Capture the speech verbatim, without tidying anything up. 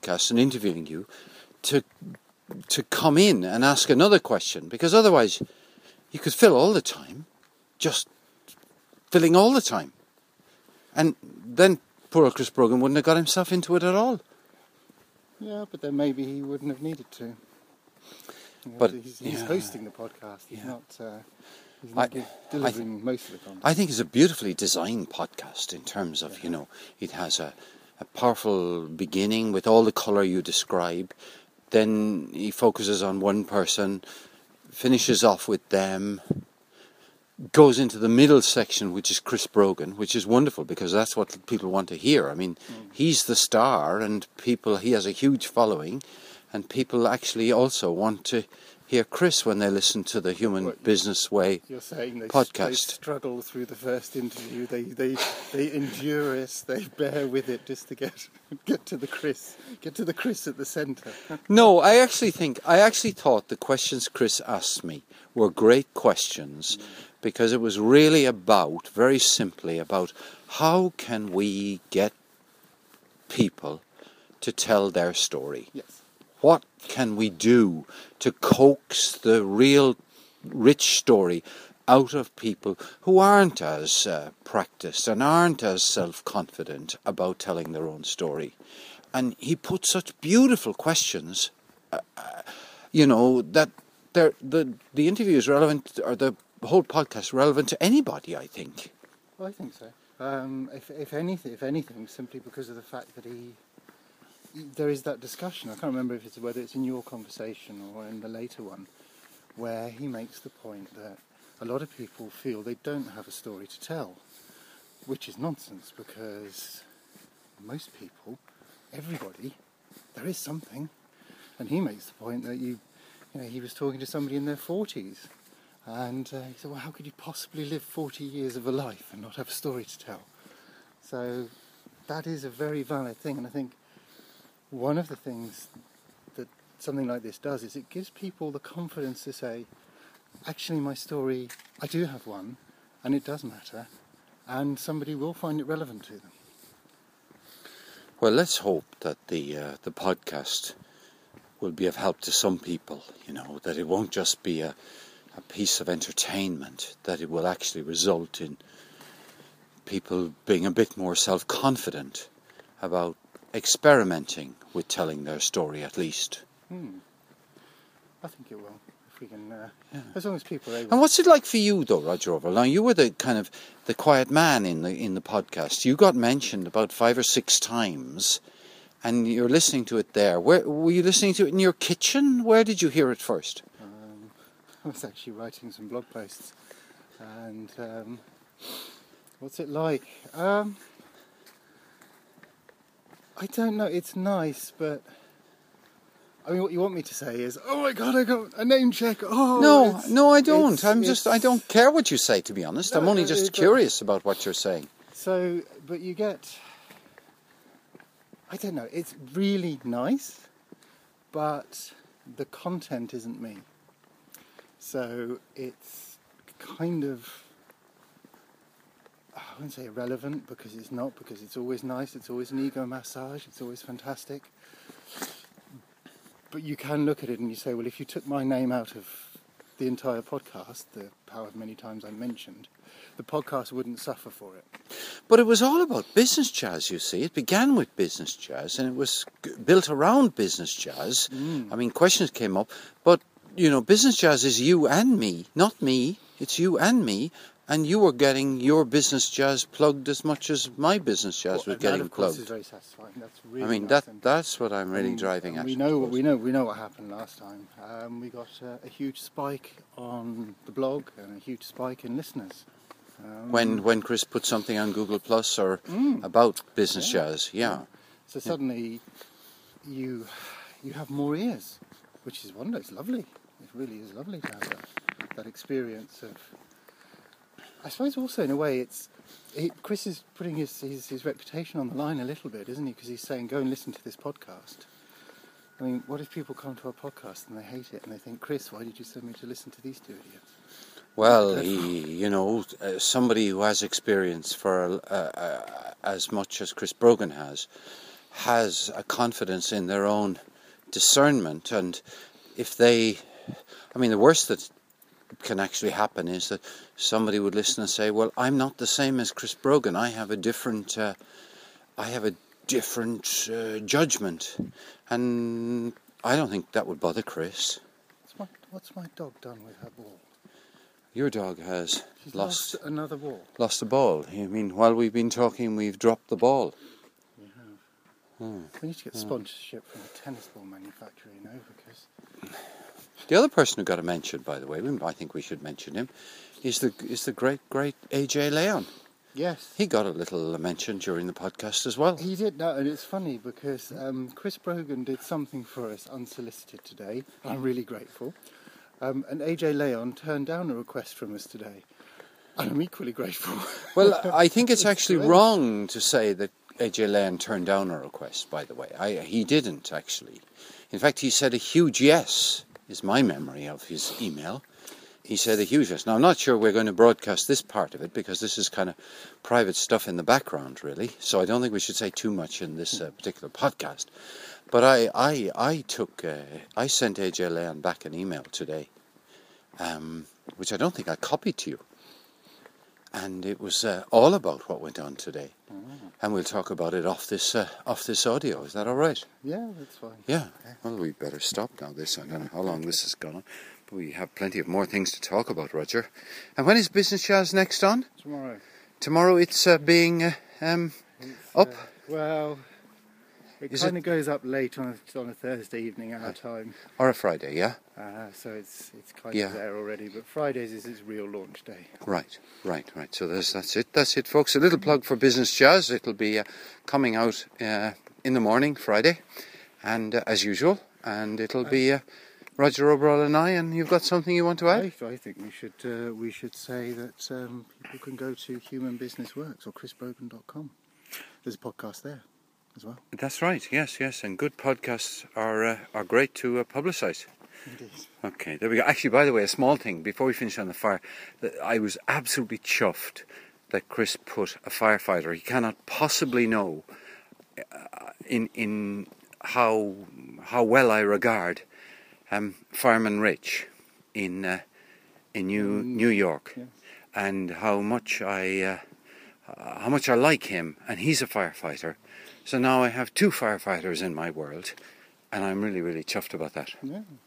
podcast and interviewing you to to come in and ask another question, because otherwise you could fill all the time, just filling all the time. And then poor Chris Brogan wouldn't have got himself into it at all. Yeah, but then maybe he wouldn't have needed to. You know, but he's, he's yeah, hosting the podcast. He's yeah. not, uh, he's not I, delivering I th- most of the content. I think it's a beautifully designed podcast in terms of, yeah. you know, it has a, a powerful beginning with all the colour you describe. Then he focuses on one person, finishes off with them, goes into the middle section, which is Chris Brogan, which is wonderful because that's what people want to hear. I mean, mm. he's the star, and people, he has a huge following, and people actually also want to hear Chris when they listen to the Human what, Business Way you're saying they podcast. They struggle through the first interview. They they they endure it. They bear with it just to get get to the Chris, get to the Chris at the centre. No, I actually think I actually thought the questions Chris asked me were great questions, mm. because it was really about, very simply about, how can we get people to tell their story? Yes. What can we do to coax the real rich story out of people who aren't as uh, practiced and aren't as self-confident about telling their own story? And he put such beautiful questions, uh, uh, you know, that the the interview is relevant, or the whole podcast relevant to anybody, I think. Well, I think so. Um, if if anything, if anything, simply because of the fact that he. There is that discussion, I can't remember if it's whether it's in your conversation or in the later one, where he makes the point that a lot of people feel they don't have a story to tell, which is nonsense, because most people, everybody, there is something. And he makes the point that you, you know, he was talking to somebody in their forties, and uh, he said, well, how could you possibly live forty years of a life and not have a story to tell? So that is a very valid thing, and I think one of the things that something like this does is it gives people the confidence to say, actually my story, I do have one, and it does matter, and somebody will find it relevant to them. Well, let's hope that the uh, the podcast will be of help to some people, you know, that it won't just be a, a piece of entertainment, that it will actually result in people being a bit more self-confident about experimenting with telling their story, at least. Hmm. I think it will, if we can, uh, yeah. as long as people are able. And what's it like for you, though, Roger Overall? Now, you were the kind of the quiet man in the in the podcast. You got mentioned about five or six times, and you're listening to it there. Where were you listening to it, in your kitchen? Where did you hear it first? Um, I was actually writing some blog posts, and um, what's it like? Um, I don't know, it's nice, but I mean, what you want me to say is, oh my God, I got a name check. Oh, no, no, I don't. I'm it's, just, I don't care what you say, to be honest. No, I'm only no, just curious about what you're saying. So, but you get, I don't know, it's really nice, but the content isn't me. So it's kind of, I wouldn't say irrelevant, because it's not, because it's always nice, it's always an ego massage, it's always fantastic. But you can look at it and you say, well, if you took my name out of the entire podcast, the however many times I mentioned, the podcast wouldn't suffer for it. But it was all about business jazz, you see. It began with business jazz, and it was g- built around business jazz. Mm. I mean, questions came up, but, you know, business jazz is you and me, not me. It's you and me. And you were getting your business jazz plugged as much as my business jazz well, was getting that, of plugged. Course, is very satisfying. That's really I mean, nice, that that's what I'm really and, driving and at. We know what we know. We know what happened last time. Um, we got uh, a huge spike on the blog and a huge spike in listeners. Um, when when Chris put something on Google Plus or mm, about business yeah, jazz, yeah. yeah. So suddenly, you you have more ears, which is wonderful. It's lovely. It really is lovely to have that, that experience of. I suppose also in a way it's he, Chris is putting his, his his reputation on the line a little bit, isn't he? Because he's saying, go and listen to this podcast. I mean, what if people come to our podcast and they hate it and they think, Chris, why did you send me to listen to these two idiots? Well, he, you know, uh, somebody who has experience for uh, uh, as much as Chris Brogan has, has a confidence in their own discernment, and if they, I mean, the worst that can actually happen is that somebody would listen and say, well, I'm not the same as Chris Brogan. I have a different, uh, I have a different uh, judgment. And I don't think that would bother Chris. What's my, what's my dog done with her ball? Your dog has She's lost, lost another ball. Lost a ball. I mean, while we've been talking, we've dropped the ball. We have. Hmm. We need to get Hmm. sponsorship from a tennis ball manufacturer, you know, because... The other person who got a mention, by the way, I think we should mention him, is the is the great, great A J Leon. Yes. He got a little mention during the podcast as well. He did, no, and it's funny because um, Chris Brogan did something for us unsolicited today. I'm really grateful. Um, and A J Leon turned down a request from us today. And I'm equally grateful. Well, I think it's, It's actually great. wrong to say that A J Leon turned down a request, by the way. I, he didn't, actually. In fact, he said a huge yes, is my memory of his email. He said a huge yes. Now, I'm not sure we're going to broadcast this part of it because this is kind of private stuff in the background, really. So I don't think we should say too much in this uh, particular podcast. But I, I, I took, uh, I sent A J Leon back an email today, um, which I don't think I copied to you. And it was uh, all about what went on today. Mm. And we'll talk about it off this uh, off this audio. Is that all right? Yeah, that's fine. Yeah. Well, we better stop now. This I don't know how long this has gone on. But we have plenty of more things to talk about, Roger. And when is Business Jazz next on? Tomorrow. Tomorrow it's uh, being uh, um, It's, up. Uh, well, it Is kind of goes up late on a, on a Thursday evening our time. Or a Friday, yeah? Uh, so it's it's kind Yeah. of there already. But Fridays is its real launch day. Right, right, right. So there's, that's it. That's it, folks. A little plug for Business Jazz. It'll be uh, coming out uh, in the morning, Friday, and uh, as usual. And it'll be uh, Roger O'Brien and I. And you've got something you want to add? I, I think we should uh, we should say that um, people can go to Human Business Works or chris brogan dot com. There's a podcast there as well. That's right. Yes, yes. And good podcasts are uh, are great to uh, publicise. Indeed. Okay, there we go. Actually, by the way, a small thing before we finish on the fire. That I was absolutely chuffed that Chris put a firefighter. He cannot possibly know uh, in in how how well I regard um, Fireman Rich in uh, in New Mm, New York, yes. and how much I uh, uh, how much I like him, and he's a firefighter. So now I have two firefighters in my world, and I'm really really chuffed about that. Yeah.